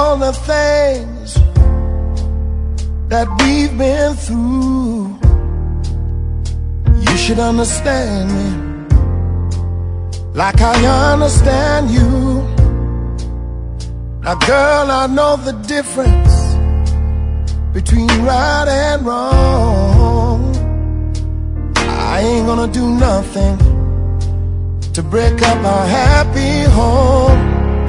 all the things that we've been through, you should understand me like I understand you. Now girl, I know the difference between right and wrong. I ain't gonna do nothing to break up our happy home.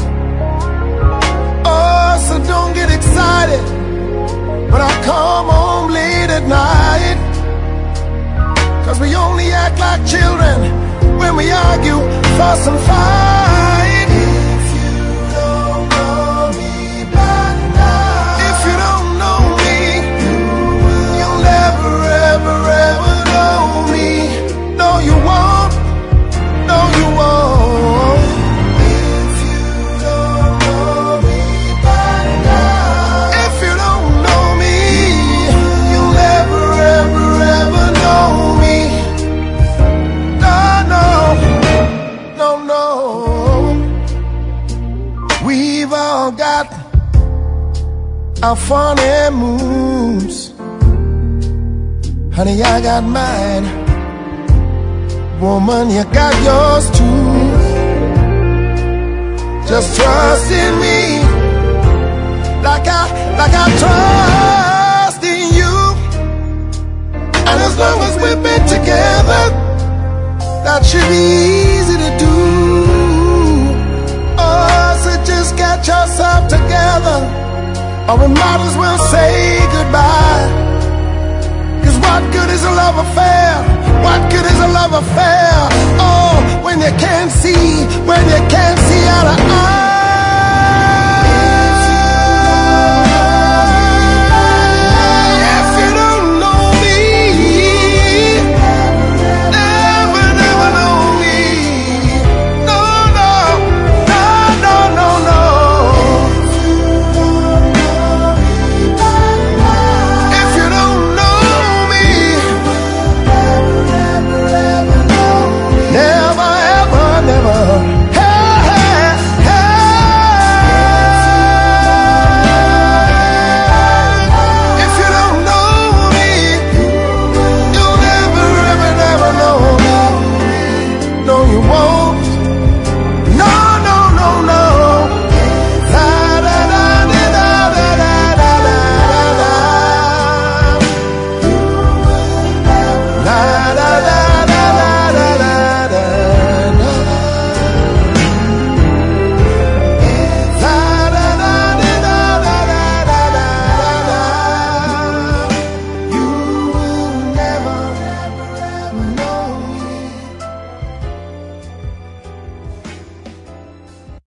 Oh, so don't get excited when I come home late at night, 'cause we only act like children when we argue, fuss and fight. If you don't know me by now, if you don't know me, you'll never, ever, ever know me. No, you won't. No, you won't. If you don't know me by now, if you don't know me, you'll never, ever, ever know me. No, no, no, no. We've all got our funny moves. Honey, I got mine. Woman, you got yours too. Just trust in me like I trust in you. And as long as we've been together, that should be easy to do. Oh, so just get yourself together, or we might as well say goodbye. 'Cause what good is a love affair? What good is a love affair? Oh, when you can't see